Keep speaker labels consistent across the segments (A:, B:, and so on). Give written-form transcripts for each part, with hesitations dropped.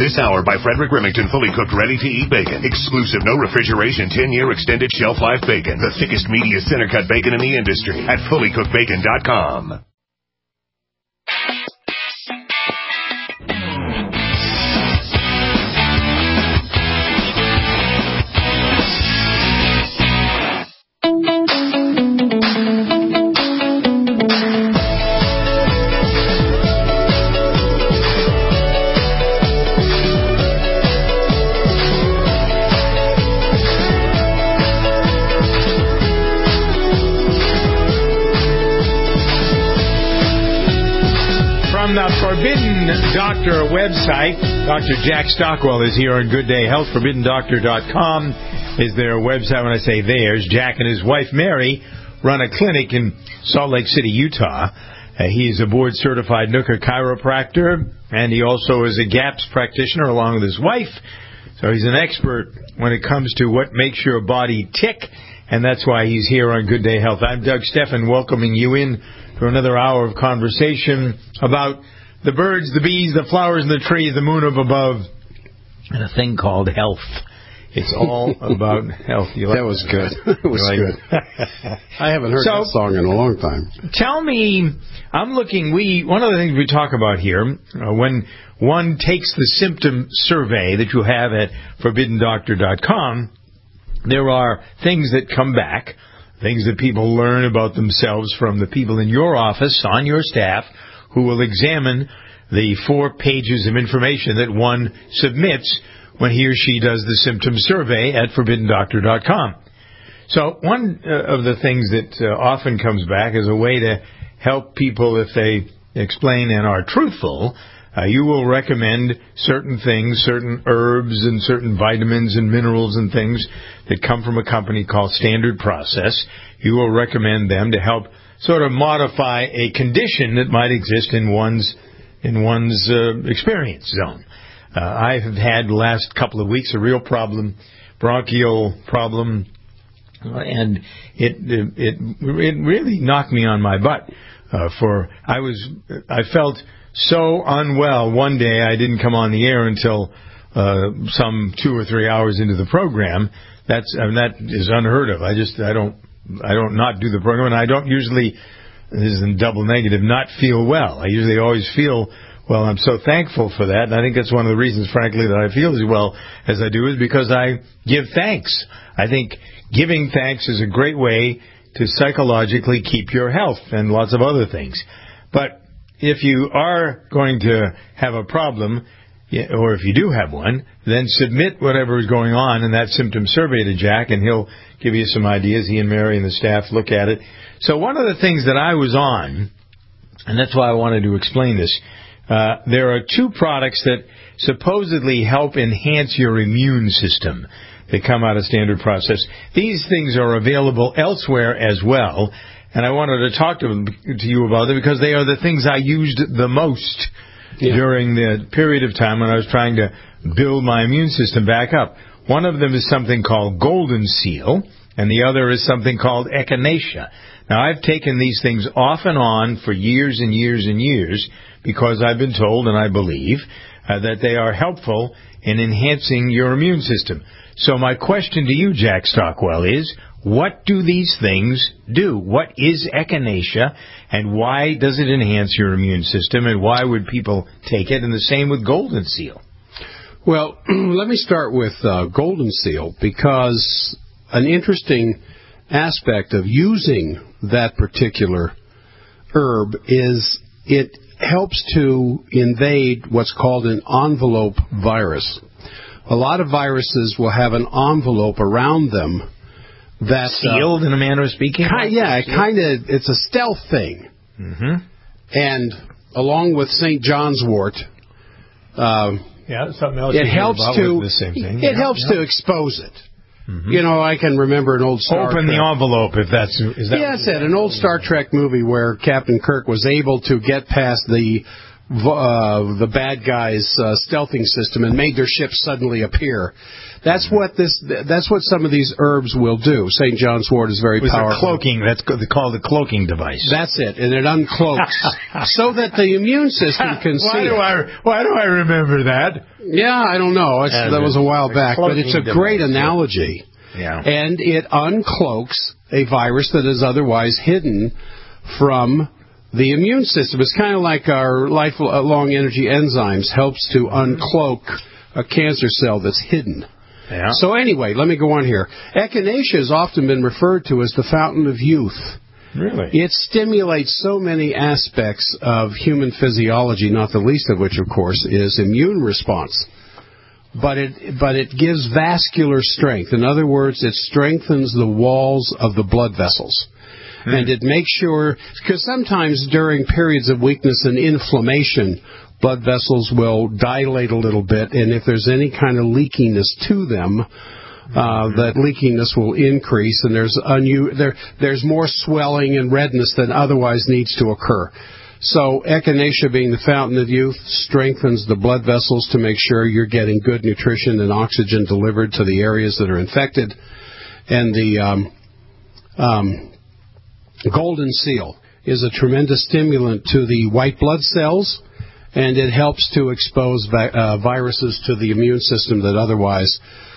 A: This hour by Frederick Remington, fully cooked, ready-to-eat bacon. Exclusive, no refrigeration, 10-year extended shelf life bacon. The thickest, meatiest, center-cut bacon in the industry at fullycookedbacon.com.
B: From the Forbidden Doctor website, Dr. Jack Stockwell is here on Good Day Health. ForbiddenDoctor.com is their website. When I say theirs, Jack and his wife Mary run a clinic in Salt Lake City, Utah. He's a board-certified Nooker chiropractor, and he also is a GAPS practitioner along with his wife. So he's an expert when it comes to what makes your body tick, and that's why he's here on Good Day Health. I'm Doug Steffen, welcoming you in for another hour of conversation about the birds, the bees, the flowers, and the trees, the moon up above, and a thing called health. It's all about health.
C: That was good. It was good. I haven't heard that song in a long time.
B: Tell me, one of the things we talk about here, when one takes the symptom survey that you have at ForbiddenDoctor.com, there are things that come back, things that people learn about themselves from the people in your office, on your staff, who will examine the 4 pages of information that one submits when he or she does the symptom survey at ForbiddenDoctor.com. So one of the things that often comes back as a way to help people if they explain and are truthful, you will recommend certain things, certain herbs and certain vitamins and minerals and things that come from a company called Standard Process. You will recommend them to help sort of modify a condition that might exist in one's experience zone. I have had the last couple of weeks a real problem, bronchial problem, and it really knocked me on my butt. I felt so unwell one day I didn't come on the air until some 2 or 3 hours into the program. That is unheard of. I don't not do the program, and I don't usually, this is in double negative, not feel well. I usually always feel well. I'm so thankful for that, and I think that's one of the reasons, frankly, that I feel as well as I do is because I give thanks. I think giving thanks is a great way to psychologically keep your health and lots of other things. But if you are going to have a problem, or if you do have one, then submit whatever is going on in that symptom survey to Jack, and he'll give you some ideas. He and Mary and the staff look at it. So one of the things that I was on, and that's why I wanted to explain this, there are 2 products that supposedly help enhance your immune system. They come out of Standard Process. These things are available elsewhere as well, and I wanted to talk to you about them because they are the things I used the most during the period of time when I was trying to build my immune system back up. One of them is something called Golden Seal, and the other is something called Echinacea. Now, I've taken these things off and on for years and years and years because I've been told, and I believe, that they are helpful in enhancing your immune system. So my question to you, Jack Stockwell, is what do these things do? What is Echinacea, and why does it enhance your immune system, and why would people take it? And the same with Golden Seal.
C: Well, let me start with Golden Seal, because an interesting aspect of using that particular herb is it helps to invade what's called an envelope virus. A lot of viruses will have an envelope around them that
B: sealed in a manner of speaking.
C: It's a stealth thing.
B: Mm-hmm.
C: And along with St. John's wort,
B: something else.
C: It helps to
B: the same thing.
C: It helps to expose it. Mm-hmm. You know, I can remember an old Star
B: Trek.
C: The
B: envelope, if that's... Is that
C: an old Star Trek movie where Captain Kirk was able to get past the the bad guys' stealthing system and made their ships suddenly appear. That's what some of these herbs will do. St. John's wort is very powerful.
B: Cloaking. That's called the cloaking device.
C: That's it, and it uncloaks so that the immune system can see.
B: Why do I remember that?
C: Yeah, I don't know. That was a while back, but it's a great analogy.
B: Yeah.
C: And it uncloaks a virus that is otherwise hidden from the immune system. It's kind of like our lifelong energy enzymes helps to uncloak a cancer cell that's hidden.
B: Yeah.
C: So anyway, let me go on here. Echinacea has often been referred to as the fountain of youth.
B: Really?
C: It stimulates so many aspects of human physiology, not the least of which, of course, is immune response. But it gives vascular strength. In other words, it strengthens the walls of the blood vessels. And it makes sure, because sometimes during periods of weakness and inflammation, blood vessels will dilate a little bit, and if there's any kind of leakiness to them, that leakiness will increase, and there's more swelling and redness than otherwise needs to occur. So echinacea, being the fountain of youth, strengthens the blood vessels to make sure you're getting good nutrition and oxygen delivered to the areas that are infected. And the golden seal is a tremendous stimulant to the white blood cells, and it helps to expose viruses to the immune system that otherwise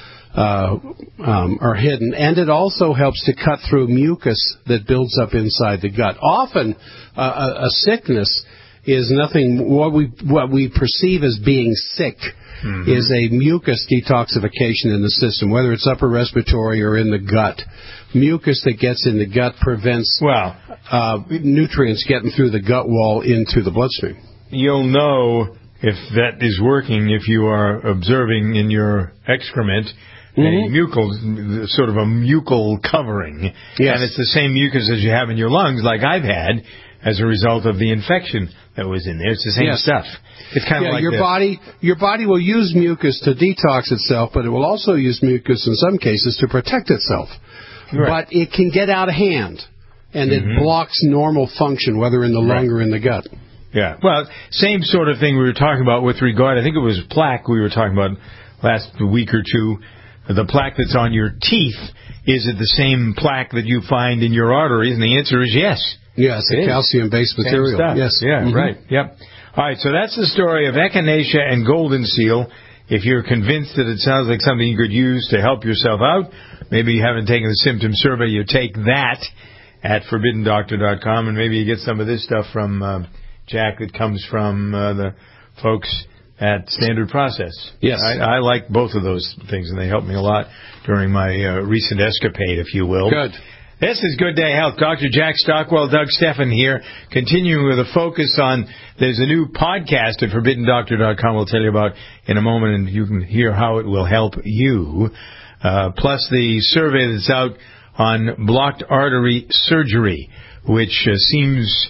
C: are hidden. And it also helps to cut through mucus that builds up inside the gut. Often, a sickness is nothing. What we perceive as being sick is a mucus detoxification in the system, whether it's upper respiratory or in the gut. Mucus that gets in the gut prevents nutrients getting through the gut wall into the bloodstream.
B: You'll know if that is working if you are observing in your excrement a sort of a mucal covering.
C: Yes.
B: And it's the same mucus as you have in your lungs, like I've had, as a result of the infection that was in there. It's the same stuff. It's kind of like
C: your body will use mucus to detox itself, but it will also use mucus in some cases to protect itself.
B: Right.
C: But it can get out of hand, and it blocks normal function, whether in the lung or in the gut.
B: Yeah. Well, same sort of thing we were talking about with regard, I think it was plaque we were talking about last week or two. The plaque that's on your teeth, is it the same plaque that you find in your arteries? And the answer is yes.
C: Yes, a calcium-based material. Yes.
B: Yeah, right. Yep. All right, so that's the story of echinacea and golden seal. If you're convinced that it sounds like something you could use to help yourself out, maybe you haven't taken the symptom survey, you take that at ForbiddenDoctor.com, and maybe you get some of this stuff from Jack that comes from the folks at Standard Process.
C: Yes.
B: I like both of those things, and they helped me a lot during my recent escapade, if you will.
C: Good.
B: This is Good Day Health. Dr. Jack Stockwell, Doug Steffen here, continuing with a focus on, there's a new podcast at ForbiddenDoctor.com we'll tell you about in a moment, and you can hear how it will help you. Plus the survey that's out on blocked artery surgery, which seems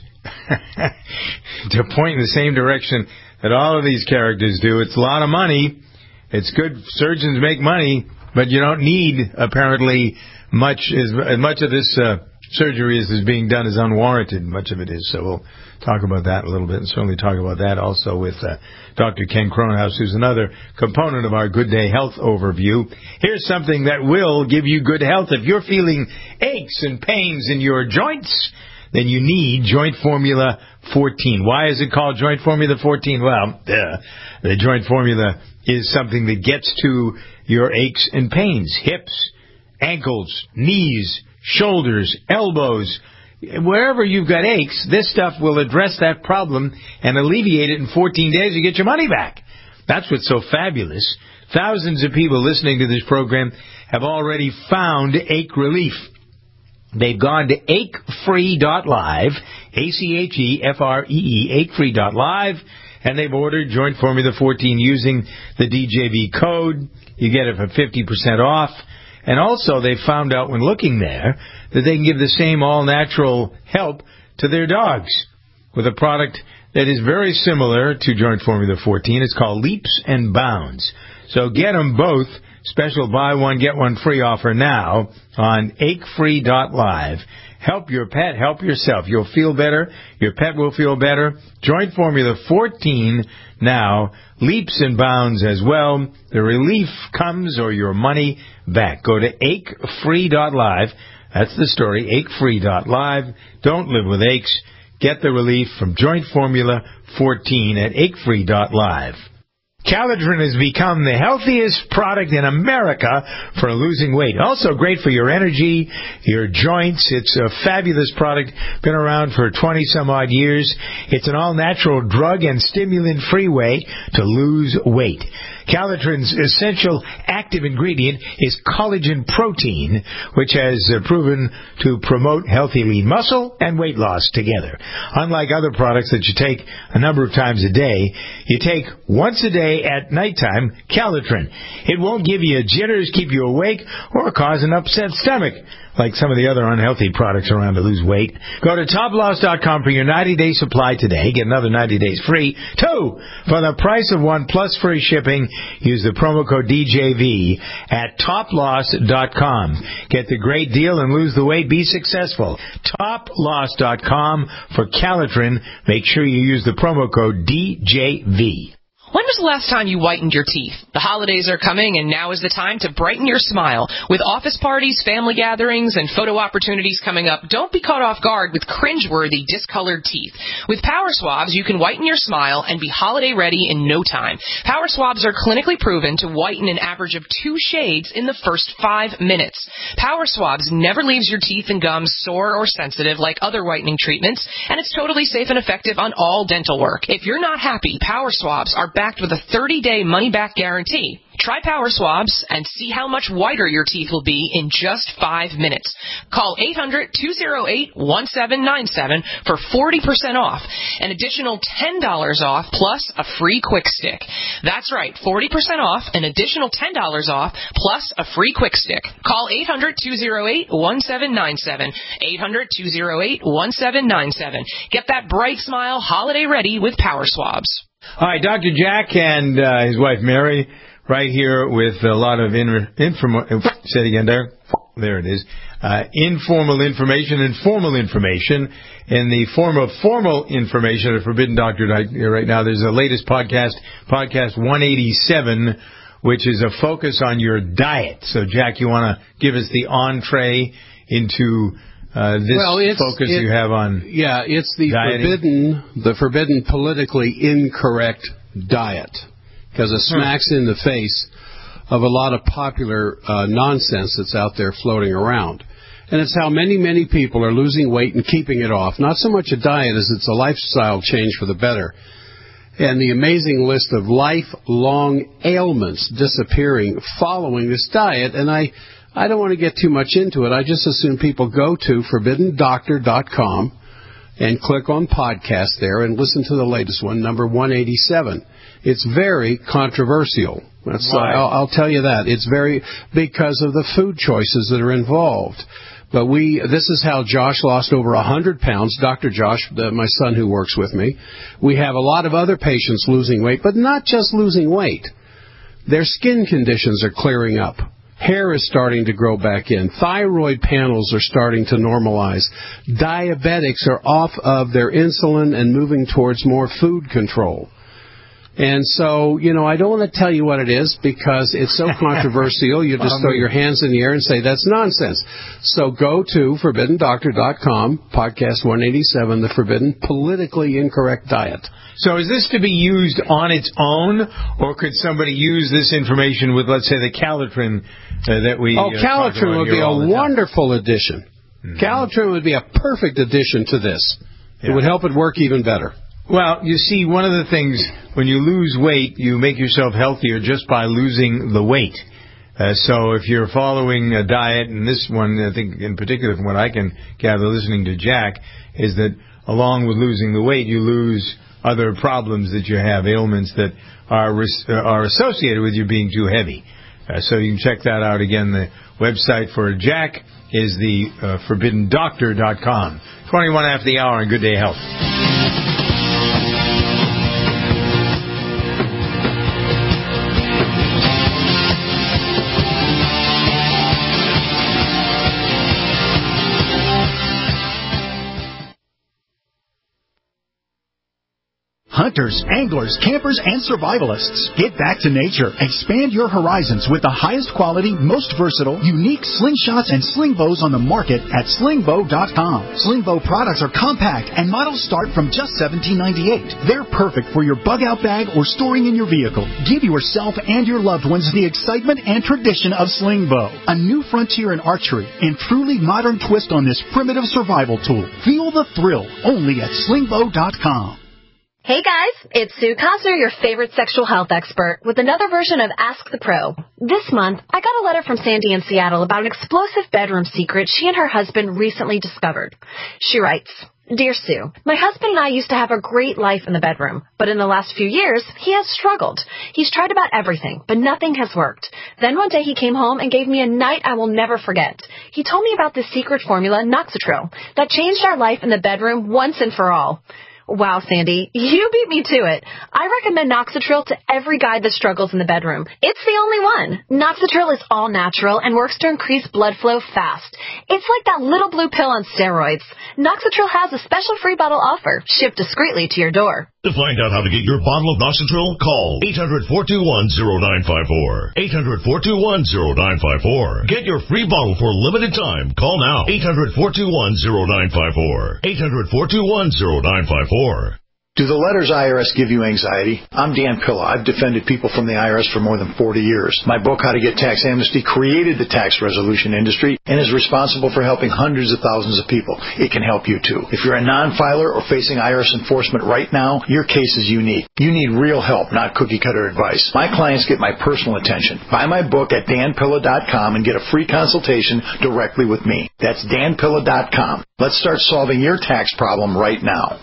B: to point in the same direction that all of these characters do. It's a lot of money. It's good. Surgeons make money, but you don't need, apparently, much of this surgery is being done is unwarranted. Much of it is. So we'll talk about that a little bit, and certainly talk about that also with Dr. Ken Cronhaus, who's another component of our Good Day Health overview. Here's something that will give you good health. If you're feeling aches and pains in your joints, then you need Joint Formula 14. Why is it called Joint Formula 14? Well, the Joint Formula is something that gets to your aches and pains, hips, ankles, knees, shoulders, elbows. Wherever you've got aches, this stuff will address that problem and alleviate it in 14 days. You get your money back. That's what's so fabulous. Thousands of people listening to this program have already found ache relief. They've gone to achefree.live, ACHEFREE, achefree.live, and they've ordered Joint Formula 14 using the DJB code. You get it for 50% off. And also, they found out when looking there that they can give the same all-natural help to their dogs with a product that is very similar to Joint Formula 14. It's called Leaps and Bounds. So get them both. Special buy one, get one free offer now on achefree.live. Help your pet, help yourself. You'll feel better. Your pet will feel better. Joint Formula 14 now leaps and bounds as well. The relief comes or your money back. Go to achefree.live. That's the story, achefree.live. Don't live with aches. Get the relief from Joint Formula 14 at achefree.live. Calitrin has become the healthiest product in America for losing weight. Also great for your energy, your joints. It's a fabulous product. Been around for 20-some-odd years. It's an all-natural drug and stimulant-free way to lose weight. Calitrin's essential active ingredient is collagen protein, which has proven to promote healthy lean muscle and weight loss together. Unlike other products that you take a number of times a day, you take once a day at nighttime Calitrin. It won't give you jitters, keep you awake, or cause an upset stomach, like some of the other unhealthy products around to lose weight. Go to toploss.com for your 90-day supply today. Get another 90 days free. 2 for the price of 1 plus free shipping. Use the promo code DJV at toploss.com. Get the great deal and lose the weight. Be successful. Toploss.com for Calitrin. Make sure you use the promo code DJV.
D: When was the last time you whitened your teeth? The holidays are coming, and now is the time to brighten your smile. With office parties, family gatherings, and photo opportunities coming up, don't be caught off guard with cringeworthy, discolored teeth. With Power Swabs, you can whiten your smile and be holiday ready in no time. Power Swabs are clinically proven to whiten an average of 2 shades in the first 5 minutes. Power Swabs never leaves your teeth and gums sore or sensitive like other whitening treatments, and it's totally safe and effective on all dental work. If you're not happy, Power Swabs are backed with a 30-day money-back guarantee. Try Power Swabs and see how much whiter your teeth will be in just 5 minutes. Call 800-208-1797 for 40% off. An additional $10 off plus a free quick stick. That's right, 40% off, an additional $10 off plus a free quick stick. Call 800-208-1797. 800-208-1797. Get that bright smile holiday ready with Power Swabs.
B: All right, Dr. Jack and his wife Mary right here with a lot of informal, say it again there. There it is. Informal information and formal information. In the form of formal information at Forbidden Doctor right now, there's the latest podcast 187, which is a focus on your diet. So, Jack, you want to give us the entree into this focus you have on
C: it's the
B: dieting?
C: forbidden politically incorrect diet, because it smacks in the face of a lot of popular nonsense that's out there floating around. And it's how many people are losing weight and keeping it off. Not so much a diet as it's a lifestyle change for the better. And the amazing list of lifelong ailments disappearing following this diet. And I don't want to get too much into it. I just assume people go to ForbiddenDoctor.com and click on podcast there and listen to the latest one, number 187. It's very controversial. I'll tell you that. It's because of the food choices that are involved. But this is how Josh lost over 100 pounds. Dr. Josh, my son who works with me. We have a lot of other patients losing weight, but not just losing weight. Their skin conditions are clearing up. Hair is starting to grow back in. Thyroid panels are starting to normalize. Diabetics are off of their insulin and moving towards more food control. And so, I don't want to tell you what it is because it's so controversial. You just throw your hands in the air and say that's nonsense. So go to ForbiddenDoctor.com, podcast 187, the Forbidden Politically Incorrect Diet.
B: So is this to be used on its own, or could somebody use this information with, let's say, the Calitrin that we
C: Calitrin would be a wonderful addition. Mm-hmm. Calitrin would be a perfect addition to this. Yeah. It would help it work even better.
B: Well, you see, one of the things, when you lose weight, you make yourself healthier just by losing the weight. So if you're following a diet, and this one, I think in particular from what I can gather listening to Jack, is that along with losing the weight, you lose other problems that you have, ailments that are associated with you being too heavy. So you can check that out again. The website for Jack is the ForbiddenDoctor.com. 21 after the hour on Good Day Health.
E: hunters, anglers, campers, and survivalists. Get back to nature. Expand your horizons with the highest quality, most versatile, unique slingshots and sling bows on the market at slingbow.com. Slingbow products are compact and models start from just $17.98. They're perfect for your bug-out bag or storing in your vehicle. Give yourself and your loved ones the excitement and tradition of Slingbow, a new frontier in archery and truly modern twist on this primitive survival tool. Feel the thrill only at slingbow.com.
F: Hey guys, it's Sue Cosner, your favorite sexual health expert, with another version of Ask the Pro. This month, I got a letter from Sandy in Seattle about an explosive bedroom secret she and her husband recently discovered. She writes, Dear Sue, my husband and I used to have a great life in the bedroom, but in the last few years, he has struggled. He's tried about everything, but nothing has worked. Then one day he came home and gave me a night I will never forget. He told me about this secret formula, Noxitril, that changed our life in the bedroom once and for all. Wow, Sandy, you beat me to it. I recommend Noxitril to every guy that struggles in the bedroom. It's the only one. Noxitril is all natural and works to increase blood flow fast. It's like that little blue pill on steroids. Noxitril has a special free bottle offer, shipped discreetly to your door.
A: To find out how to get your bottle of Noxitril, call 800-421-0954. 800-421-0954. Get your free bottle for a limited time. Call now. 800-421-0954. 800-421-0954.
G: Do the letters IRS give you anxiety? I'm Dan Pilla. I've defended people from the IRS for more than 40 years. My book, How to Get Tax Amnesty, created the tax resolution industry and is responsible for helping hundreds of thousands of people. It can help you, too. If you're a non-filer or facing IRS enforcement right now, your case is unique. You need real help, not cookie-cutter advice. My clients get my personal attention. Buy my book at danpilla.com and get a free consultation directly with me. That's danpilla.com. Let's start solving your tax problem right now.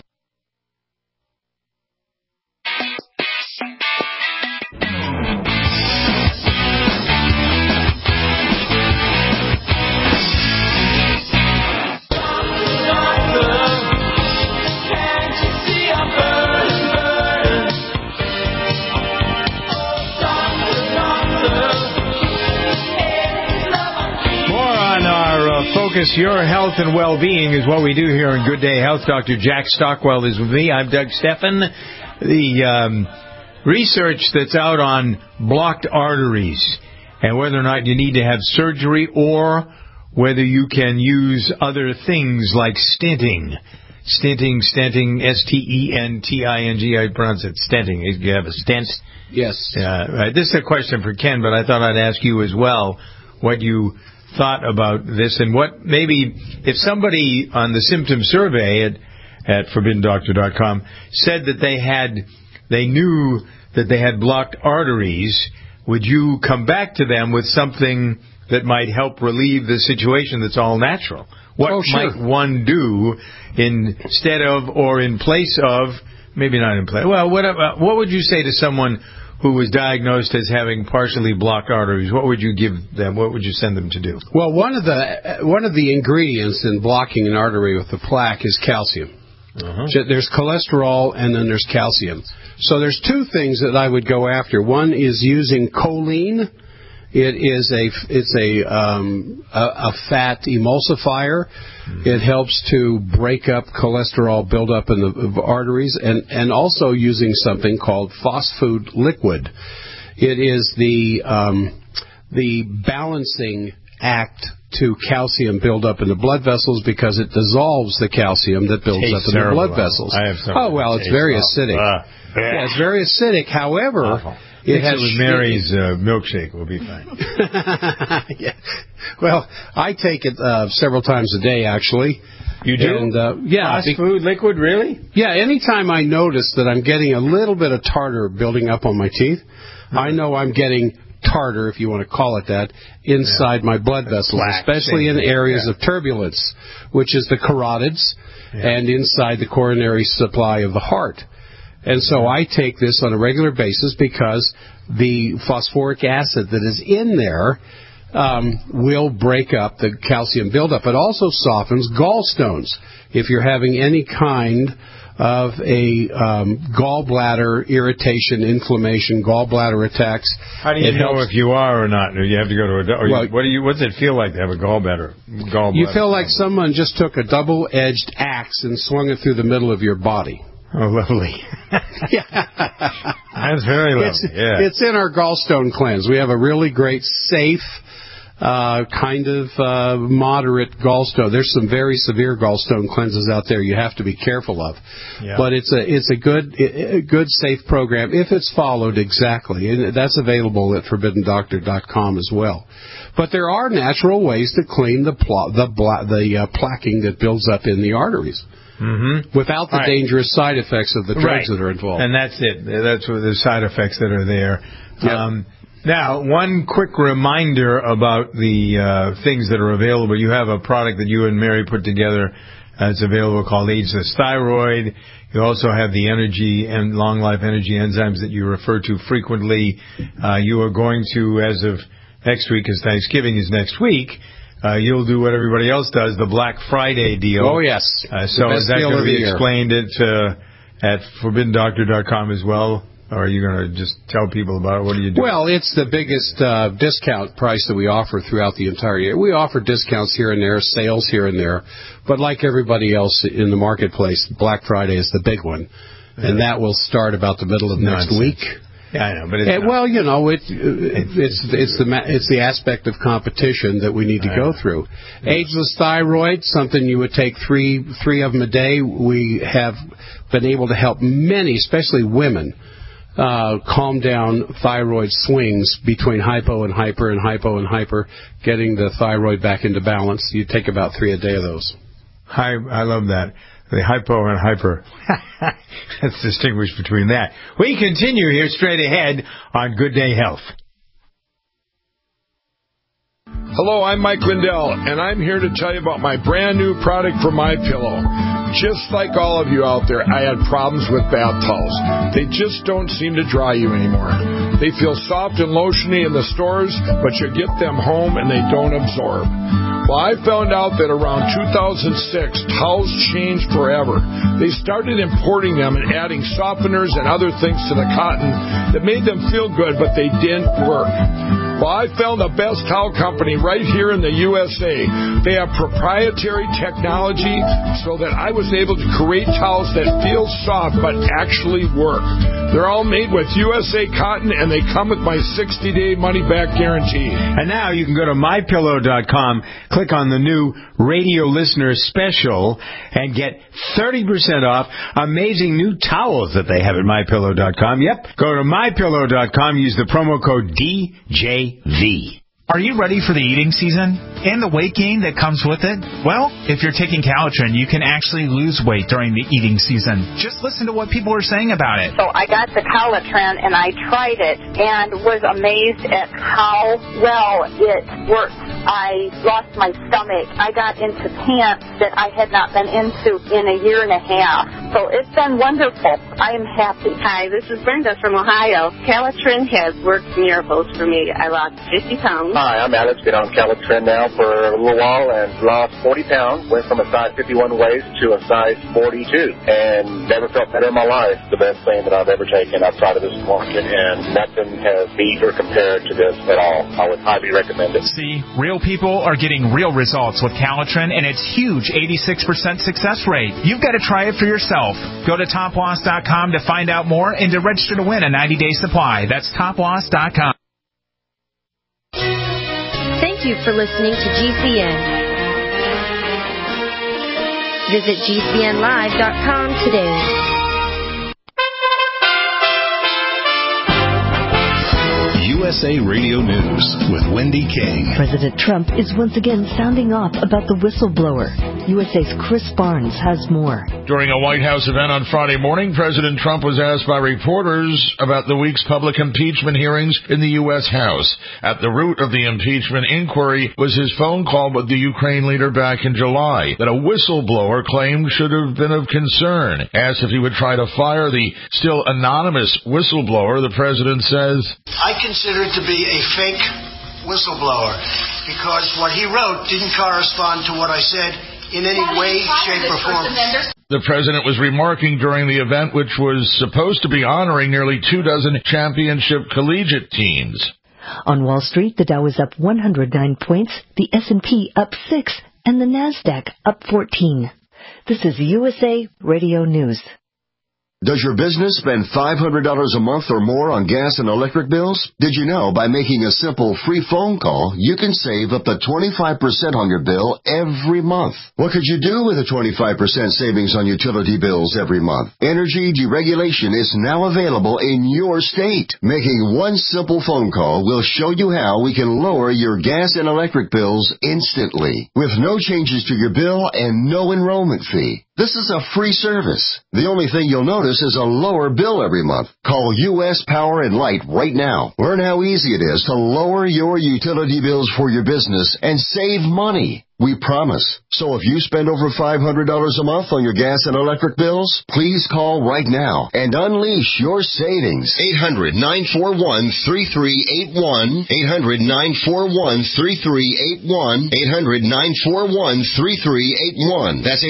B: Focus your health and well-being is what we do here in Good Day Health. Dr. Jack Stockwell is with me. I'm Doug Steffen. The research that's out on blocked arteries and whether or not you need to have surgery or whether you can use other things like stenting. Stenting, S-T-E-N-T-I-N-G, I pronounce it stenting. You have a stent?
C: Yes.
B: This is a question for Ken, but I thought I'd ask you as well what you thought about this and what maybe if somebody on the symptom survey at ForbiddenDoctor.com said that they knew that they had blocked arteries, would you come back to them with something that might help relieve the situation that's all natural? What might one do instead of or in place of, maybe not in place, well, what would you say to someone who was diagnosed as having partially blocked arteries? What would you give them? What would you send them to do?
C: Well, one of the ingredients in blocking an artery with a plaque is calcium. There's cholesterol and then there's calcium. So there's two things that I would go after. One is using choline. It's a fat emulsifier. It helps to break up cholesterol buildup in the arteries, and also using something called phosphate liquid. It is the balancing act to calcium buildup in the blood vessels because it dissolves the calcium that builds up in the blood vessels. It's very acidic. Yeah, it's very acidic. However, it has
B: with Mary's milkshake will be fine.
C: Yeah. Well, I take it several times a day, actually.
B: You do?
C: And,
B: fast food liquid, really?
C: Yeah, anytime I notice that I'm getting a little bit of tartar building up on my teeth, I know I'm getting tartar, if you want to call it that, inside my blood vessels, especially in areas of turbulence, which is the carotids and inside the coronary supply of the heart. And so I take this on a regular basis because the phosphoric acid that is in there will break up the calcium buildup. It also softens gallstones. If you're having any kind of a gallbladder irritation, inflammation, gallbladder attacks.
B: How do you know if you are or not? You have to go to a doctor. What does it feel like to have a gallbladder?
C: You feel like someone just took a double-edged axe and swung it through the middle of your body.
B: Oh, lovely. That's very lovely.
C: It's in our gallstone cleanse. We have a really great, safe, kind of moderate gallstone. There's some very severe gallstone cleanses out there you have to be careful of. Yeah. But it's a good, safe program if it's followed exactly. And that's available at ForbiddenDoctor.com as well. But there are natural ways to clean the plaquing that builds up in the arteries. Mm-hmm. Without the dangerous side effects of the drugs that are involved.
B: And that's it. That's what the side effects that are there. Yep. Now, one quick reminder about the things that are available. You have a product that you and Mary put together that's available called Ageless Thyroid. You also have the energy and long life energy enzymes that you refer to frequently. You are going to, as of next week, because Thanksgiving is next week, you'll do what everybody else does, the Black Friday deal.
C: Oh, yes.
B: So is that going to be explained at ForbiddenDoctor.com as well? Or are you going to just tell people about it? What do you do?
C: Well, it's the biggest discount price that we offer throughout the entire year. We offer discounts here and there, sales here and there. But like everybody else in the marketplace, Black Friday is the big one. And that will start about the middle of next week.
B: Yeah, I know, but it's
C: well, you know, it's the aspect of competition that we need to go through. Ageless Thyroid, something you would take three of them a day. We have been able to help many, especially women, calm down thyroid swings between hypo and hyper and hypo and hyper, getting the thyroid back into balance. You take about 3 a day of those.
B: I love that. The hypo and hyper. Let's distinguish between that. We continue here straight ahead on Good Day Health.
H: Hello, I'm Mike Lindell, and I'm here to tell you about my brand new product for MyPillow. Just like all of you out there, I had problems with bath towels. They just don't seem to dry you anymore. They feel soft and lotiony in the stores, but you get them home and they don't absorb. Well, I found out that around 2006, towels changed forever. They started importing them and adding softeners and other things to the cotton that made them feel good, but they didn't work. Well, I found the best towel company right here in the USA. They have proprietary technology so that I was able to create towels that feel soft but actually work. They're all made with USA cotton, and they come with my 60-day money-back guarantee.
B: And now you can go to MyPillow.com, click on the new radio listener special, and get 30% off amazing new towels that they have at MyPillow.com. Yep, go to MyPillow.com, use the promo code DJV.
I: Are you ready for the eating season and the weight gain that comes with it? Well, if you're taking Calitrin, you can actually lose weight during the eating season. Just listen to what people are saying about it.
J: So I got the Calitrin and I tried it and was amazed at how well it worked. I lost my stomach. I got into pants that I had not been into in a year and a half. So it's been wonderful. I am happy.
K: Hi, this is Brenda from Ohio. Calitrin has worked miracles for me. I lost 50 pounds.
L: Hi, I'm Alex. Been on Calitrin now for a little while and lost 40 pounds. Went from a size 51 waist to a size 42 and never felt better in my life. The best thing that I've ever taken outside of this market, and nothing has beat or compared to this at all. I would highly recommend it.
I: See, real people are getting real results with Calitrin, and its huge 86% success rate. You've got to try it for yourself. Go to toploss.com to find out more and to register to win a 90-day supply. That's toploss.com.
M: Thank you for listening to GCN. Visit GCNlive.com today.
A: USA Radio News with Wendy King.
N: President Trump is once again sounding off about the whistleblower. USA's Chris Barnes has more.
H: During a White House event on Friday morning, President Trump was asked by reporters about the week's public impeachment hearings in the U.S. House. At the root of the impeachment inquiry was his phone call with the Ukraine leader back in July that a whistleblower claimed should have been of concern. Asked if he would try to fire the still anonymous whistleblower, the president says,
O: I consider it to be a fake whistleblower because what he wrote didn't correspond to what I said in any way, shape, or form.
H: The president was remarking during the event, which was supposed to be honoring nearly 24 championship collegiate teams.
N: On Wall Street, the Dow is up 109 points, the S&P up 6, and the NASDAQ up 14. This is USA Radio News.
P: Does your business spend $500 a month or more on gas and electric bills? Did you know by making a simple free phone call, you can save up to 25% on your bill every month? What could you do with a 25% savings on utility bills every month? Energy deregulation is now available in your state. Making one simple phone call will show you how we can lower your gas and electric bills instantly, with no changes to your bill and no enrollment fee. This is a free service. The only thing you'll notice is a lower bill every month. Call U.S. Power and Light right now. Learn how easy it is to lower your utility bills for your business and save money. We promise. So if you spend over $500 a month on your gas and electric bills, please call right now and unleash your savings. 800-941-3381. 800-941-3381. 800-941-3381. That's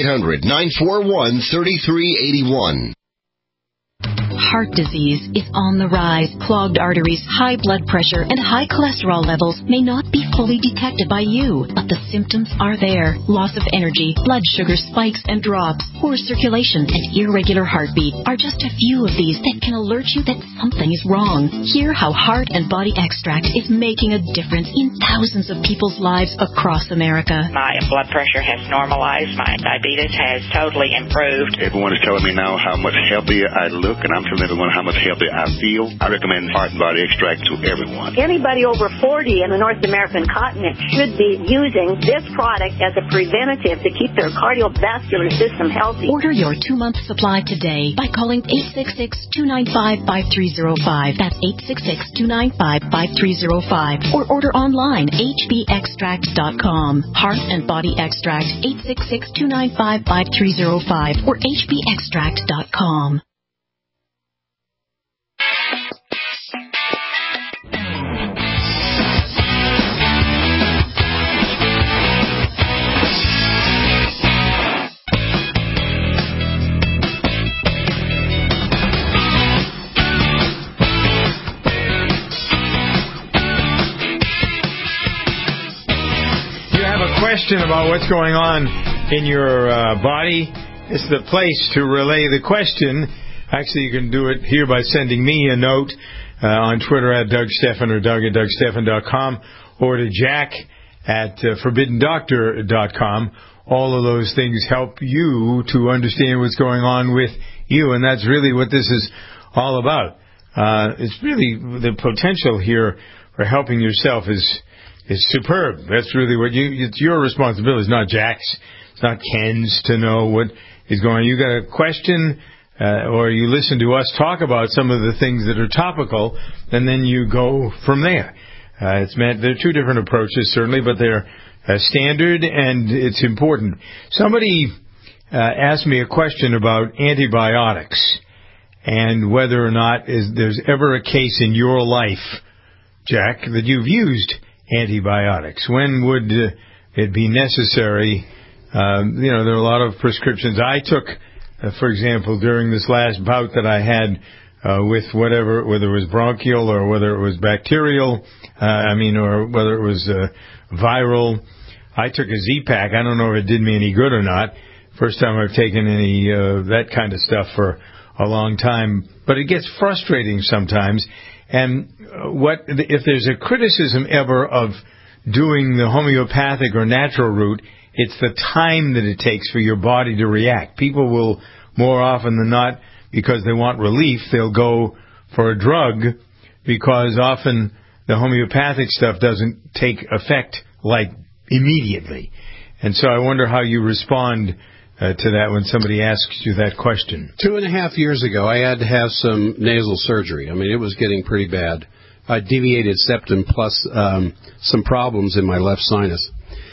P: 800-941-3381.
Q: Heart disease is on the rise. Clogged arteries, high blood pressure, and high cholesterol levels may not be fully detected by you, but the symptoms are there. Loss of energy, blood sugar spikes and drops, poor circulation, and irregular heartbeat are just a few of these that can alert you that something is wrong. Hear how Heart and Body Extract is making a difference in thousands of people's lives across America.
R: My blood pressure has normalized. My diabetes has totally improved.
S: Everyone is telling me now how much healthier I look, and I'm telling everyone how much healthier I feel. I recommend Heart and Body Extract to everyone.
J: Anybody over 40 in the North American continent should be using this product as a preventative to keep their cardiovascular system healthy.
Q: Order your 2-month supply today by calling 866-295-5305. That's 866-295-5305. Or order online, hbextract.com. Heart and Body Extract, 866-295-5305 or hbextract.com.
B: Question about what's going on in your body, it's the place to relay the question. Actually, you can do it here by sending me a note on Twitter at Doug Stephan or Doug at DougStephan.com or to Jack at ForbiddenDoctor.com. All of those things help you to understand what's going on with you, and that's really what this is all about. It's really the potential here for helping yourself is superb. That's really what it's your responsibility. It's not Jack's. It's not Ken's to know what is going on. You got a question, or you listen to us talk about some of the things that are topical, and then you go from there. There are two different approaches, certainly, but they're standard, and it's important. Somebody asked me a question about antibiotics and whether or not there's ever a case in your life, Jack, that you've used antibiotics. When would it be necessary? There are a lot of prescriptions I took, for example, during this last bout that I had with whether it was bronchial or whether it was bacterial, or whether it was viral. I took a Z-Pack. I don't know if it did me any good or not. First time I've taken any that kind of stuff for a long time. But it gets frustrating sometimes. And if there's a criticism ever of doing the homeopathic or natural route, it's the time that it takes for your body to react. People will, more often than not, because they want relief, they'll go for a drug because often the homeopathic stuff doesn't take effect like immediately. And so I wonder how you respond to that when somebody asks you that question.
C: 2.5 years ago, I had to have some nasal surgery. It was getting pretty bad. I deviated septum plus some problems in my left sinus.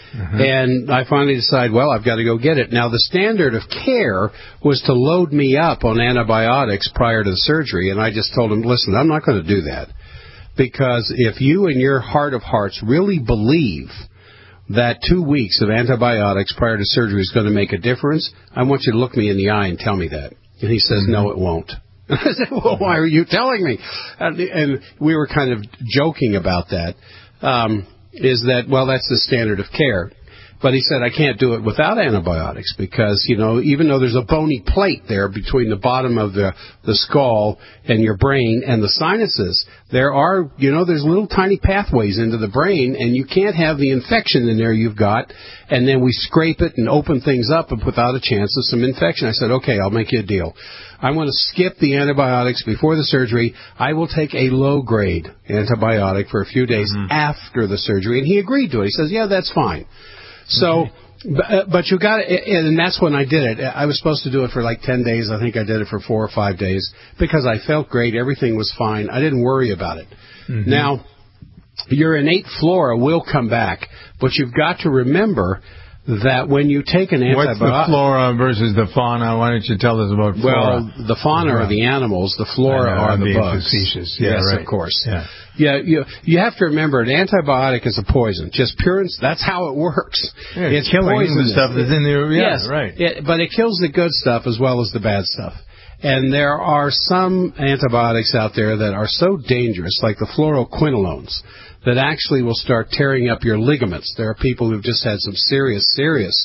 C: And I finally decided, I've got to go get it. Now, the standard of care was to load me up on antibiotics prior to the surgery, and I just told him, listen, I'm not going to do that. Because if you in your heart of hearts really believe that 2 weeks of antibiotics prior to surgery is going to make a difference, I want you to look me in the eye and tell me that. And he says, no, it won't. I said, well, why are you telling me? And we were kind of joking about that. That's the standard of care. But he said, I can't do it without antibiotics because, even though there's a bony plate there between the bottom of the skull and your brain and the sinuses, there are, there's little tiny pathways into the brain, and you can't have the infection in there you've got, and then we scrape it and open things up without a chance of some infection. I said, okay, I'll make you a deal. I want to skip the antibiotics before the surgery. I will take a low-grade antibiotic for a few days after the surgery. And he agreed to it. He says, yeah, that's fine. So, but you got it, and that's when I did it. I was supposed to do it for like 10 days. I think I did it for 4 or 5 days because I felt great. Everything was fine. I didn't worry about it. Now, your innate flora will come back, but you've got to remember that when you take an antibiotic...
B: What's the flora versus the fauna? Why don't you tell us about flora?
C: Well, the fauna are the animals. The flora are the bugs.
B: Facetious.
C: Yes,
B: right.
C: of course.
B: Yeah,
C: you have to remember, an antibiotic is a poison. Just pure, that's how it works.
B: Yeah,
C: it's
B: killing
C: poisonous.
B: the stuff that's in there. Yeah,
C: yes,
B: right.
C: But it kills the good stuff as well as the bad stuff. And there are some antibiotics out there that are so dangerous, like the fluoroquinolones, that actually will start tearing up your ligaments. There are people who've just had some serious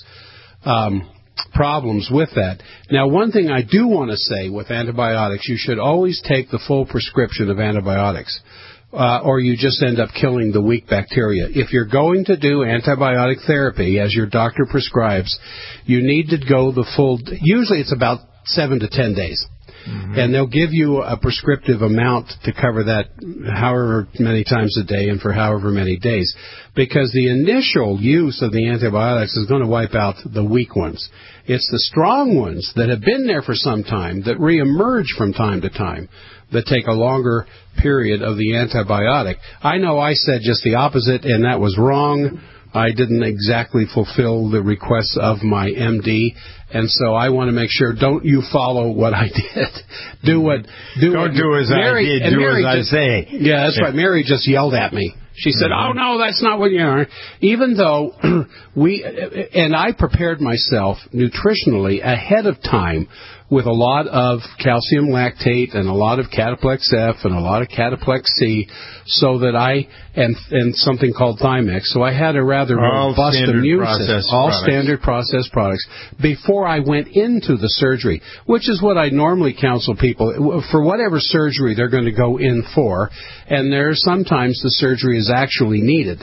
C: problems with that. Now, one thing I do want to say with antibiotics, you should always take the full prescription of antibiotics, or you just end up killing the weak bacteria. If you're going to do antibiotic therapy, as your doctor prescribes, you need to go the full, usually it's about 7 to 10 days. And they'll give you a prescriptive amount to cover that however many times a day and for however many days. Because the initial use of the antibiotics is going to wipe out the weak ones. It's the strong ones that have been there for some time that reemerge from time to time that take a longer period of the antibiotic. I know I said just the opposite, and that was wrong. I didn't exactly fulfill the requests of my MD, and so I want to make sure, don't you follow what I did.
B: Don't do as
C: Mary,
B: I did, do
C: Mary
B: as
C: just,
B: I say.
C: Yeah, that's right. Mary just yelled at me. She said, oh, no, that's not what you are. Even though I prepared myself nutritionally ahead of time with a lot of calcium lactate and a lot of Cataplex F and a lot of Cataplex C, so that and something called Thymex. So I had a rather robust immune system. All standard processed products before I went into the surgery, which is what I normally counsel people for whatever surgery they're going to go in for. And sometimes the surgery is actually needed.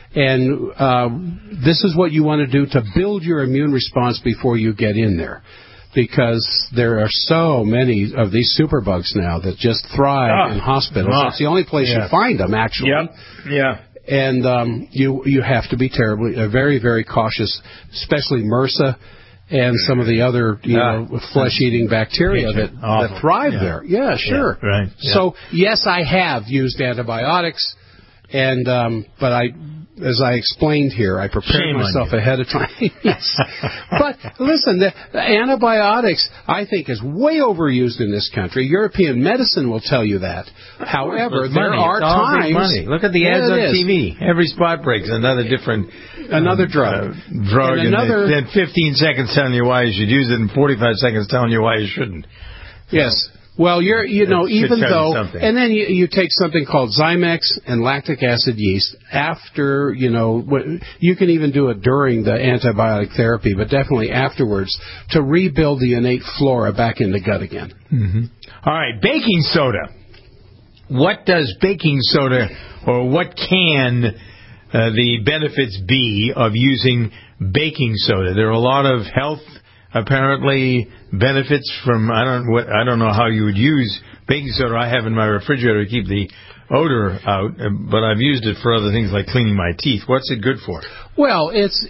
C: And this is what you want to do to build your immune response before you get in there. Because there are so many of these superbugs now that just thrive in hospitals. It's the only place you find them, actually.
B: Yeah.
C: And you have to be very, very cautious, especially MRSA and some of the other flesh-eating bacteria that thrive there. Yeah, sure.
B: Yeah, right. Yeah.
C: So yes, I have used antibiotics, and but as I explained here, I prepared myself ahead of time. Yes. But listen, the antibiotics, I think, is way overused in this country. European medicine will tell you that. However, there are times...
B: Money. Look at the ads on TV. Every spot breaks another different...
C: Another drug.
B: And then 15 seconds telling you why you should use it and 45 seconds telling you why you shouldn't.
C: Yes. Well, even though, and then you take something called Zymex and lactic acid yeast after, you can even do it during the antibiotic therapy, but definitely afterwards to rebuild the innate flora back in the gut again.
B: All right, baking soda. What does baking soda, or what can the benefits be of using baking soda? There are a lot of health apparently benefits from, I don't know how you would use baking soda. I have in my refrigerator to keep the odor out, but I've used it for other things like cleaning my teeth. What's it good for?
C: Well, it's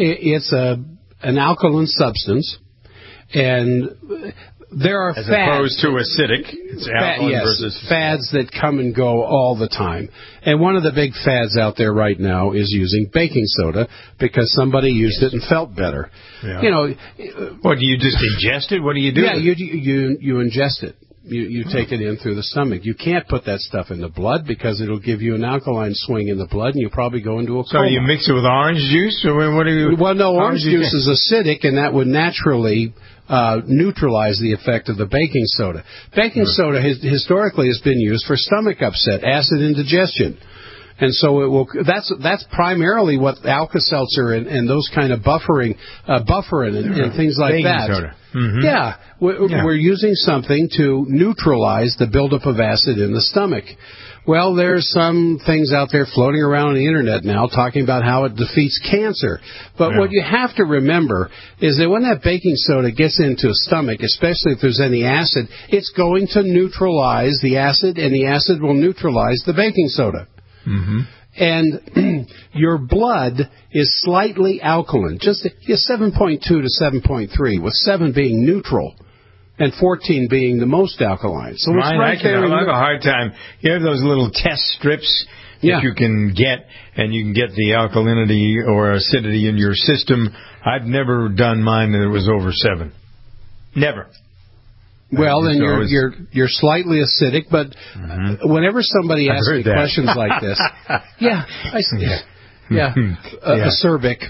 C: an alkaline substance, and there are
B: as opposed to acidic. It's alkaline versus
C: fads that come and go all the time. And one of the big fads out there right now is using baking soda because somebody used it and felt better.
B: Yeah. What, do you just ingest it? What do you do?
C: Yeah, you ingest it. You take it in through the stomach. You can't put that stuff in the blood because it'll give you an alkaline swing in the blood, and you'll probably go into a coma.
B: So you mix it with orange juice, or what do you?
C: Well, no, orange juice is acidic, and that would naturally neutralize the effect of the baking soda. Baking soda historically has been used for stomach upset, acid indigestion. And so it will. That's primarily what Alka-Seltzer and those kind of bufferin and things like
B: baking
C: that.
B: Soda. Mm-hmm.
C: Yeah, we're using something to neutralize the buildup of acid in the stomach. Well, there's some things out there floating around on the internet now talking about how it defeats cancer. But what you have to remember is that when that baking soda gets into the stomach, especially if there's any acid, it's going to neutralize the acid, and the acid will neutralize the baking soda.
B: Mm-hmm.
C: And your blood is slightly alkaline, just 7.2 to 7.3, with 7 being neutral and 14 being the most alkaline. So it's right there.
B: I have a hard time. You have those little test strips that you can get, and you can get the alkalinity or acidity in your system. I've never done mine that it was over 7. Never.
C: Well, then you're slightly acidic, but whenever somebody asks me questions like this, acerbic.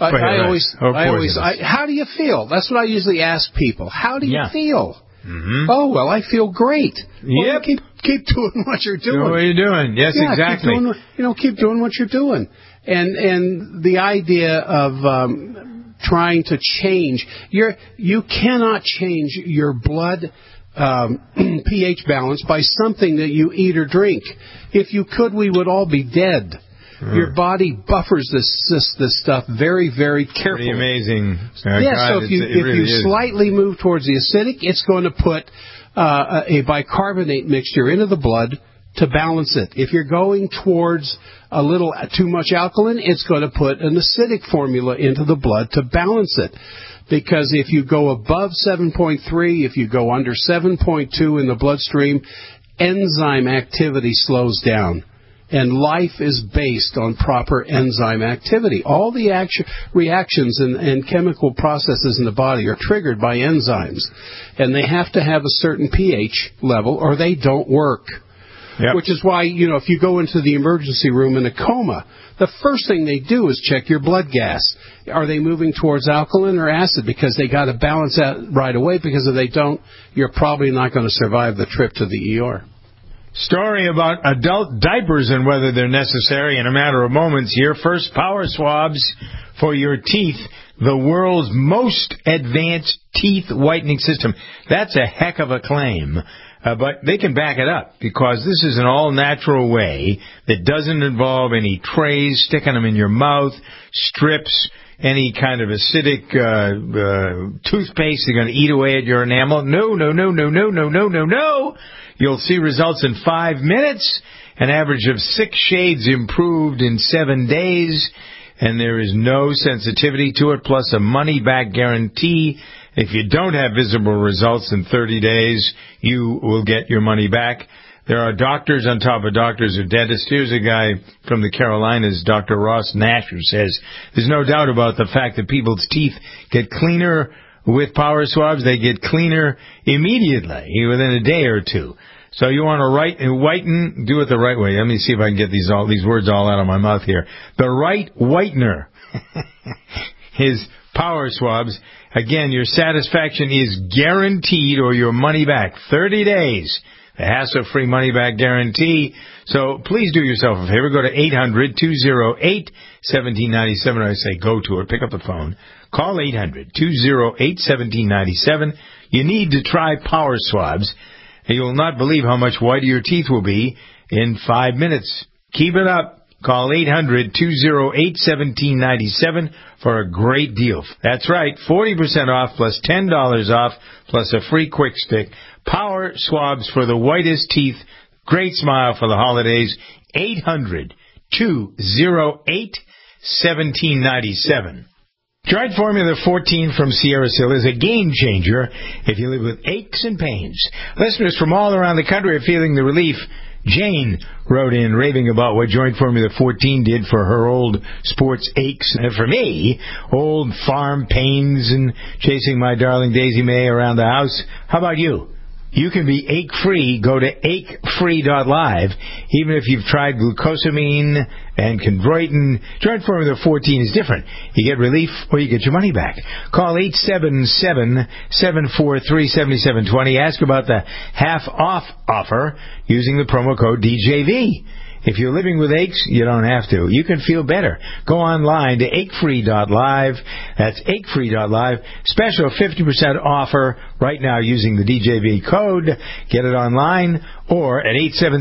C: How do you feel? That's what I usually ask people. How do you feel?
B: Mm-hmm.
C: Oh, well, I feel great. Well, keep doing what you're doing.
B: What are you doing? Yes, exactly.
C: Keep doing what you're doing. And the idea of trying to change, you cannot change your blood pH balance by something that you eat or drink. If you could, we would all be dead. Your body buffers this stuff very, very carefully.
B: Pretty amazing.
C: So if you slightly move towards the acidic, it's going to put a bicarbonate mixture into the blood to balance it. If you're going towards a little too much alkaline, it's going to put an acidic formula into the blood to balance it. Because if you go above 7.3, if you go under 7.2 in the bloodstream, enzyme activity slows down. And life is based on proper enzyme activity. All the reactions and chemical processes in the body are triggered by enzymes. And they have to have a certain pH level or they don't work. Yep. Which is why, if you go into the emergency room in a coma, the first thing they do is check your blood gas. Are they moving towards alkaline or acid? Because they got to balance that right away, because if they don't, you're probably not going to survive the trip to the ER.
B: Story about adult diapers and whether they're necessary in a matter of moments here. First, power swabs for your teeth. The world's most advanced teeth whitening system. That's a heck of a claim. But they can back it up, because this is an all-natural way that doesn't involve any trays, sticking them in your mouth, strips, any kind of acidic toothpaste they're going to eat away at your enamel. No. You'll see results in 5 minutes, an average of 6 shades improved in 7 days, and there is no sensitivity to it, plus a money-back guarantee. If you don't have visible results in 30 days, you will get your money back. There are doctors on top of doctors or dentists. Here's a guy from the Carolinas, Dr. Ross Nash, who says there's no doubt about the fact that people's teeth get cleaner with power swabs. They get cleaner immediately, within a day or two. So you want to whiten, do it the right way. Let me see if I can get these words all out of my mouth here. The right whitener is power swabs. Again, your satisfaction is guaranteed or your money back. 30 days. The hassle-free money-back guarantee. So please do yourself a favor. Go to 800-208-1797. I say go to it. Pick up the phone. Call 800-208-1797. You need to try power swabs. And you will not believe how much whiter your teeth will be in 5 minutes. Keep it up. Call 800-208-1797 for a great deal. That's right, 40% off plus $10 off plus a free quick stick. Power swabs for the whitest teeth. Great smile for the holidays. 800-208-1797. Tried Formula 14 from Sierra Sil is a game changer if you live with aches and pains. Listeners from all around the country are feeling the relief. Jane wrote in raving about what Joint Formula 14 did for her old sports aches. And for me, old farm pains and chasing my darling Daisy May around the house. How about you? You can be ache-free. Go to achefree.live. Even if you've tried glucosamine and chondroitin, Joint Formula 14 is different. You get relief or you get your money back. Call 877-743-7720. Ask about the half-off offer using the promo code DJV. If you're living with aches, you don't have to. You can feel better. Go online to achefree.live. That's achefree.live. Special 50% offer right now using the DJB code. Get it online or at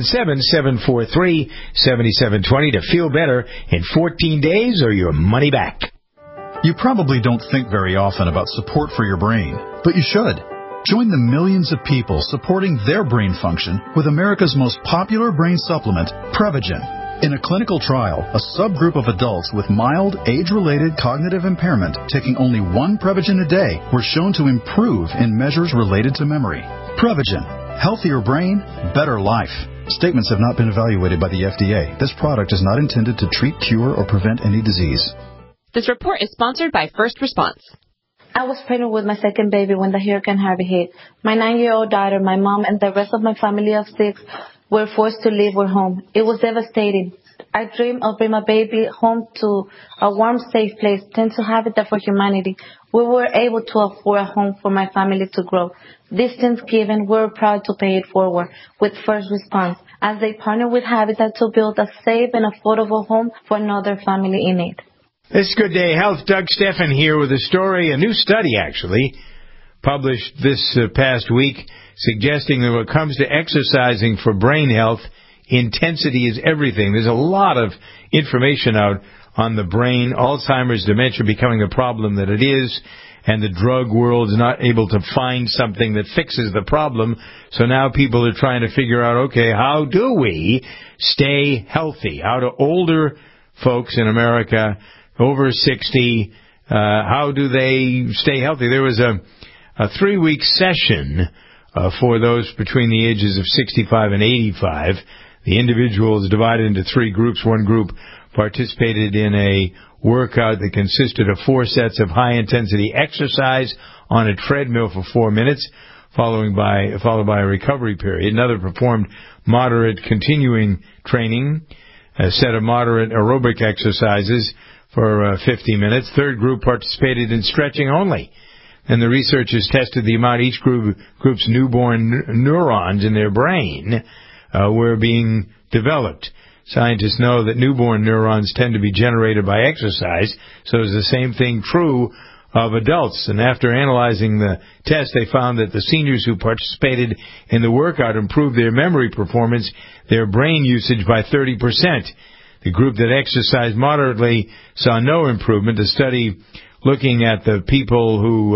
B: 877-743-7720 to feel better in 14 days or your money back.
E: You probably don't think very often about support for your brain, but you should. Join the millions of people supporting their brain function with America's most popular brain supplement, Prevagen. In a clinical trial, a subgroup of adults with mild, age-related cognitive impairment taking only one Prevagen a day were shown to improve in measures related to memory. Prevagen. Healthier brain, better life. Statements have not been evaluated by the FDA. This product is not intended to treat, cure, or prevent any disease.
T: This report is sponsored by First Response.
U: I was pregnant with my second baby when the Hurricane Harvey hit. My 9-year-old daughter, my mom, and the rest of my family of 6 were forced to leave our home. It was devastating. I dreamed of bringing my baby home to a warm, safe place, tend to Habitat for Humanity. We were able to afford a home for my family to grow. This Thanksgiving, we're proud to pay it forward with First Response, as they partner with Habitat to build a safe and affordable home for another family in need.
B: This is Good Day Health. Doug Steffen here with a story, a new study actually, published this past week, suggesting that when it comes to exercising for brain health, intensity is everything. There's a lot of information out on the brain, Alzheimer's, dementia becoming a problem that it is, and the drug world is not able to find something that fixes the problem. So now people are trying to figure out, okay, how do we stay healthy? How do older folks in America over 60, how do they stay healthy? There was a 3-week session for those between the ages of 65 and 85. The individuals divided into 3 groups. One group participated in a workout that consisted of 4 sets of high-intensity exercise on a treadmill for 4 minutes, followed by a recovery period. Another performed moderate continuing training, a set of moderate aerobic exercises for 50 minutes. Third group participated in stretching only. And the researchers tested the amount each group's newborn neurons in their brain were being developed. Scientists know that newborn neurons tend to be generated by exercise, so is the same thing true of adults. And after analyzing the test, they found that the seniors who participated in the workout improved their memory performance, their brain usage by 30%. The group that exercised moderately saw no improvement. A study looking at the people who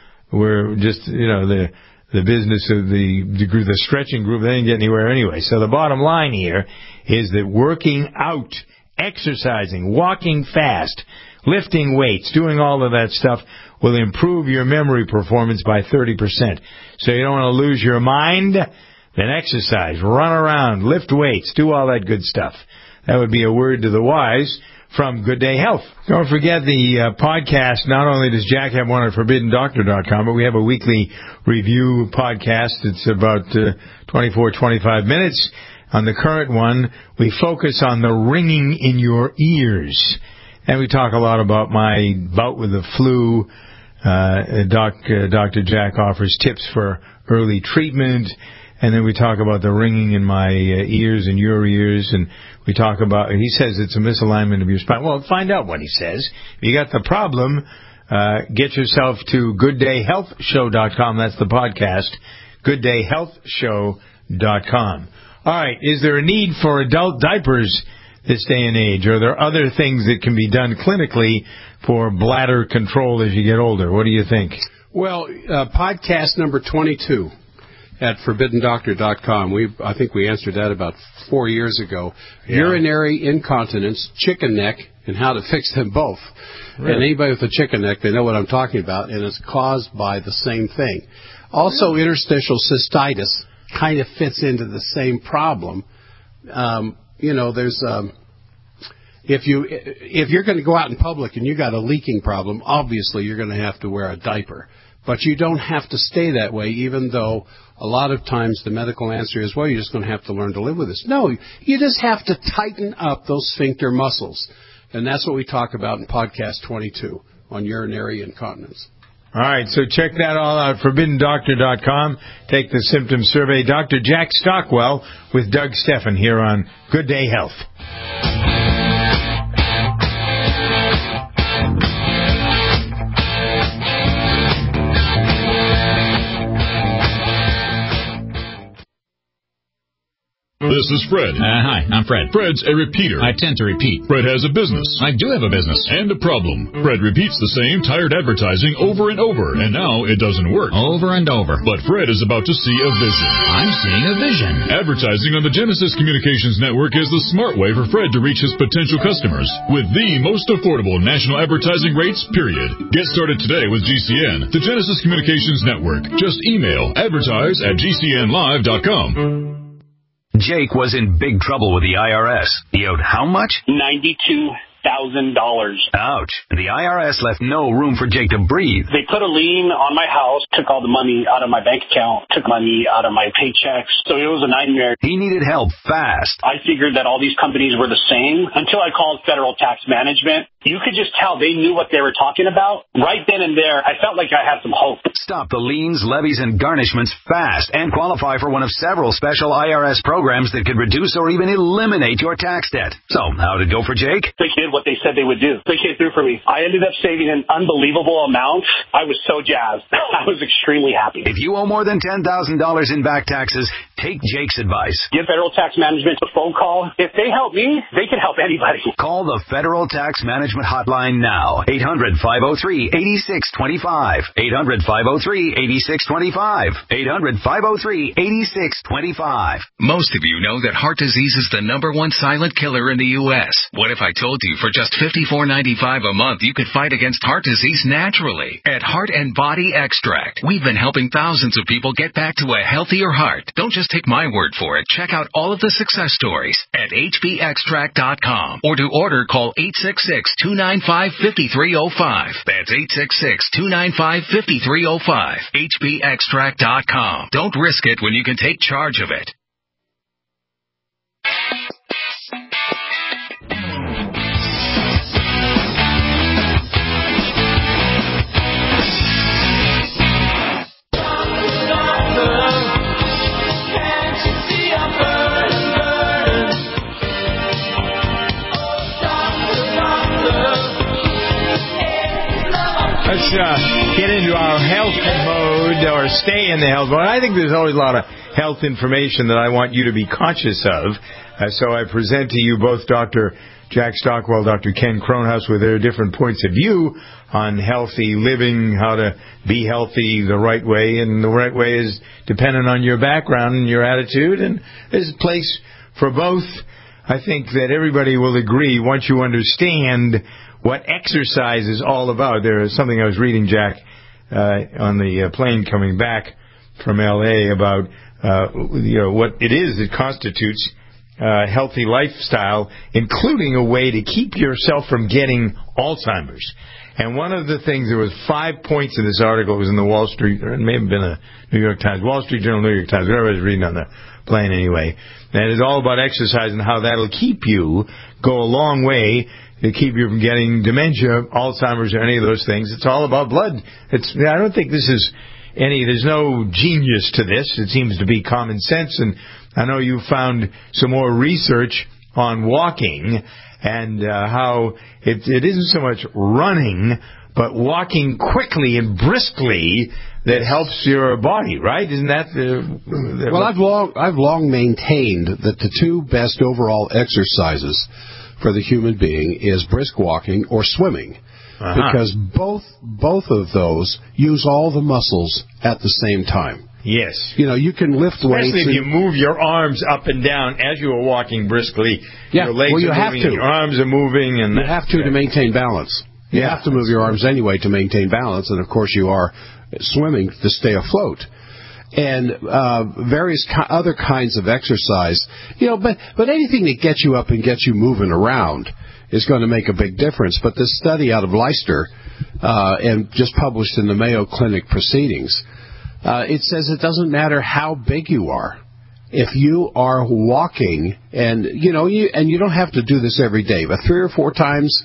B: were just, the business of the stretching group, they didn't get anywhere anyway. So the bottom line here is that working out, exercising, walking fast, lifting weights, doing all of that stuff will improve your memory performance by 30%. So you don't want to lose your mind? Then exercise, run around, lift weights, do all that good stuff. That would be a word to the wise from Good Day Health. Don't forget the podcast. Not only does Jack have one at ForbiddenDoctor.com, but we have a weekly review podcast. It's about 25 minutes. On the current one, we focus on the ringing in your ears. And we talk a lot about my bout with the flu. Dr. Jack offers tips for early treatment. And then we talk about the ringing in my ears and your ears, and we talk about, he says it's a misalignment of your spine. Well, find out what he says. If you got the problem, get yourself to GoodDayHealthShow.com. That's the podcast, GoodDayHealthShow.com. All right, is there a need for adult diapers this day and age? Are there other things that can be done clinically for bladder control as you get older? What do you think?
C: Well, podcast number 22. At ForbiddenDoctor.com. I think we answered that about 4 years ago. Yeah. Urinary incontinence, chicken neck, and how to fix them both. Really? And anybody with a chicken neck, they know what I'm talking about, and it's caused by the same thing. Also, interstitial cystitis kind of fits into the same problem. There's if you're going to go out in public and you got a leaking problem, obviously you're going to have to wear a diaper. But you don't have to stay that way, even though a lot of times the medical answer is, well, you're just going to have to learn to live with this. No, you just have to tighten up those sphincter muscles. And that's what we talk about in podcast 22 on urinary incontinence.
B: All right, so check that all out, ForbiddenDoctor.com. Take the symptom survey. Dr. Jack Stockwell with Doug Steffen here on Good Day Health.
D: This is Fred.
V: Hi, I'm Fred.
D: Fred's a repeater.
V: I tend to repeat.
D: Fred has a business.
V: I do have a business.
D: And a problem. Fred repeats the same tired advertising over and over, and now it doesn't work.
V: Over and over.
D: But Fred is about to see a vision.
V: I'm seeing a vision.
D: Advertising on the Genesis Communications Network is the smart way for Fred to reach his potential customers with the most affordable national advertising rates, period. Get started today with GCN, the Genesis Communications Network. Just email advertise@gcnlive.com.
W: Jake was in big trouble with the IRS. He owed how much?
X: $92,000.
W: Ouch. The IRS left no room for Jake to breathe.
X: They put a lien on my house, took all the money out of my bank account, took money out of my paychecks. So it was a nightmare.
W: He needed help fast.
X: I figured that all these companies were the same until I called Federal Tax Management. You could just tell they knew what they were talking about. Right then and there, I felt like I had some hope.
W: Stop the liens, levies, and garnishments fast and qualify for one of several special IRS programs that could reduce or even eliminate your tax debt. So, how did it go for Jake?
X: They did what they said they would do. They came through for me. I ended up saving an unbelievable amount. I was so jazzed. I was extremely happy.
W: If you owe more than $10,000 in back taxes, take Jake's advice.
X: Give Federal Tax Management a phone call. If they help me, they can help anybody.
W: Call the Federal Tax Management hotline now. 800-503-8625. 800-503-8625. 800-503-8625.
Y: Most of you know that heart disease is the #1 silent killer in the U.S. What if I told you for just $54.95 a month you could fight against heart disease naturally? At Heart and Body Extract, we've been helping thousands of people get back to a healthier heart. Don't just take my word for it. Check out all of the success stories at hbextract.com. Or to order, call 866-295-5305. That's 866-295-5305. hbextract.com. Don't risk it when you can take charge of it.
B: Let's get into our health mode, or stay in the health mode. I think there's always a lot of health information that I want you to be conscious of. So I present to you both Dr. Jack Stockwell, Dr. Ken Kronhaus, with their different points of view on healthy living, how to be healthy the right way. And the right way is dependent on your background and your attitude. And there's a place for both. I think that everybody will agree once you understand what exercise is all about. There is something I was reading, Jack, on the plane coming back from L.A. about what it is that constitutes healthy lifestyle, including a way to keep yourself from getting Alzheimer's. And one of the things, there was 5 points in this article. It was in the Wall Street, or it may have been a New York Times, Wall Street Journal, New York Times, whatever I was reading on the plane anyway. And it's all about exercise and how that'll keep you, go a long way to keep you from getting dementia, Alzheimer's, or any of those things. It's all about blood. I don't think this is there's no genius to this. It seems to be common sense. And I know you found some more research on walking and how it isn't so much running, but walking quickly and briskly that helps your body, right? Isn't that
C: Well, I've long maintained that the two best overall exercises for the human being is brisk walking or swimming, because both of those use all the muscles at the same time.
B: Yes.
C: You can lift weights.
B: Especially if you move your arms up and down as you are walking briskly.
C: Yeah,
B: your legs
C: you
B: are
C: have
B: moving,
C: to.
B: your arms are moving. And
C: you have to maintain balance. You have to move your arms anyway to maintain balance, and of course you are swimming to stay afloat. And various other kinds of exercise, but anything that gets you up and gets you moving around is going to make a big difference. But this study out of Leicester, and just published in the Mayo Clinic Proceedings, it says it doesn't matter how big you are. if you are walking, and you don't have to do this every day, but 3 or 4 times,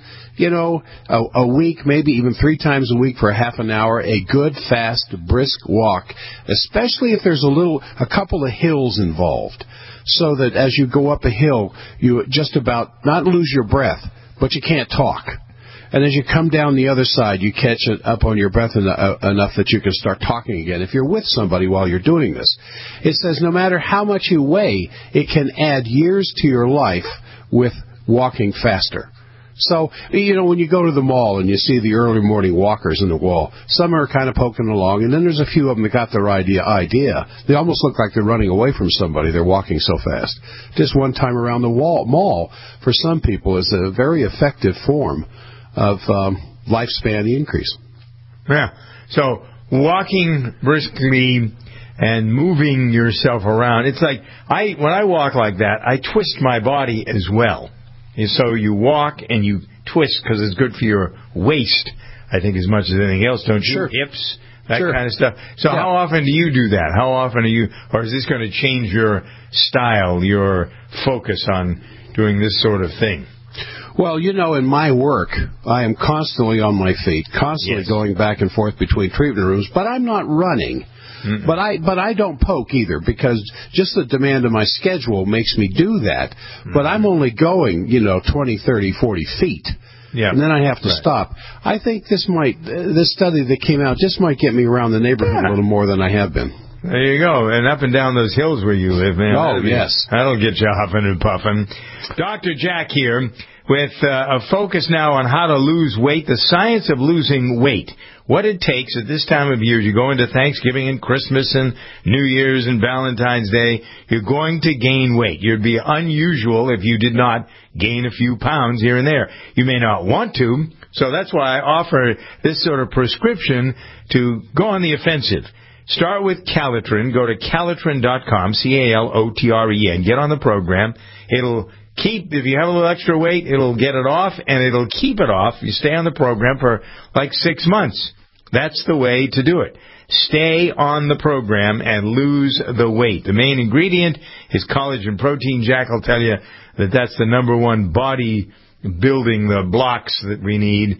C: a week, maybe even 3 times a week for a half an hour, a good, fast, brisk walk, especially if there's a couple of hills involved, so that as you go up a hill, you just about not lose your breath, but you can't talk. And as you come down the other side, you catch it up on your breath enough that you can start talking again. If you're with somebody while you're doing this, it says no matter how much you weigh, it can add years to your life with walking faster. So, when you go to the mall and you see the early morning walkers in the wall, some are kind of poking along, and then there's a few of them that got their idea. They almost look like they're running away from somebody. They're walking so fast. Just one time around the mall, for some people, is a very effective form of lifespan increase.
B: Yeah. So walking briskly and moving yourself around, it's like when I walk like that, I twist my body as well. And so you walk and you twist because it's good for your waist, I think, as much as anything else, don't you?
C: Sure.
B: Hips, that kind of stuff. So how often do you do that? How often or is this going to change your style, your focus on doing this sort of thing?
C: Well, in my work, I am constantly on my feet, constantly going back and forth between treatment rooms, but I'm not running. Mm-mm. But I don't poke either, because just the demand of my schedule makes me do that. Mm-hmm. But I'm only going, 20, 30, 40 feet. Yeah. And then I have to stop. I think this study that came out just might get me around the neighborhood a little more than I have been.
B: There you go. And up and down those hills where you live, man.
C: Oh, yes.
B: That'll get you huffing and puffing. Dr. Jack here with a focus now on how to lose weight, the science of losing weight. What it takes at this time of year. You go into Thanksgiving and Christmas and New Year's and Valentine's Day, you're going to gain weight. You'd be unusual if you did not gain a few pounds here and there. You may not want to, so that's why I offer this sort of prescription to go on the offensive. Start with Calitrin. Go to Calitrin.com, Calitren. Get on the program. It'll if you have a little extra weight, it'll get it off, and it'll keep it off. You stay on the program for like 6 months. That's the way to do it. Stay on the program and lose the weight. The main ingredient is collagen protein. Jack will tell you that that's the number one body building, the blocks that we need.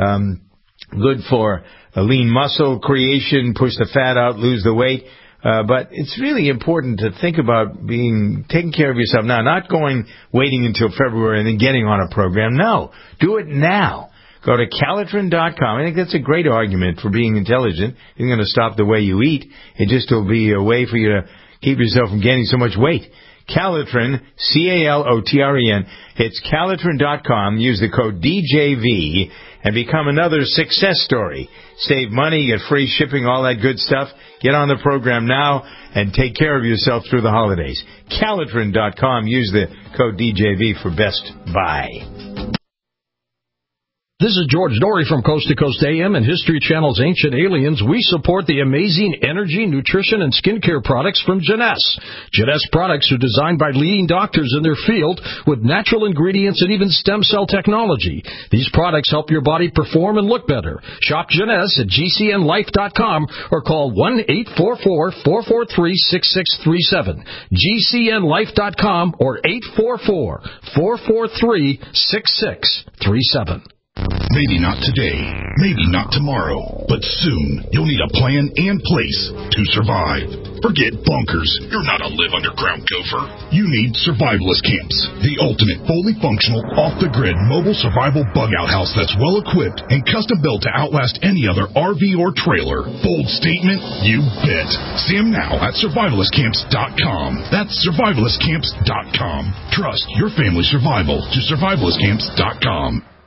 B: Good for a lean muscle creation, push the fat out, lose the weight. But it's really important to think about taking care of yourself now, not waiting until February and then getting on a program. No, do it now. Go to Calitrin.com. I think that's a great argument for being intelligent. You're going to stop the way you eat. It just will be a way for you to keep yourself from gaining so much weight. Calitrin, Calotren. It's Calitrin.com. Use the code DJV and become another success story. Save money, get free shipping, all that good stuff. Get on the program now and take care of yourself through the holidays. Calitrin.com. Use the code DJV for Best Buy.
F: This is George Dory from Coast to Coast AM and History Channel's Ancient Aliens. We support the amazing energy, nutrition, and skincare products from Jeunesse. Jeunesse products are designed by leading doctors in their field with natural ingredients and even stem cell technology. These products help your body perform and look better. Shop Jeunesse at GCNlife.com or call 1-844-443-6637. GCNlife.com or 844-443-6637.
G: Maybe not today, maybe not tomorrow, but soon you'll need a plan and place to survive. Forget bunkers. You're not a live underground gopher. You need survivalist camps, the ultimate fully functional, off-the-grid mobile survival bug-out house that's well-equipped and custom-built to outlast any other RV or trailer. Bold statement? You bet. See them now at survivalistcamps.com. That's survivalistcamps.com. Trust your family's survival to survivalistcamps.com.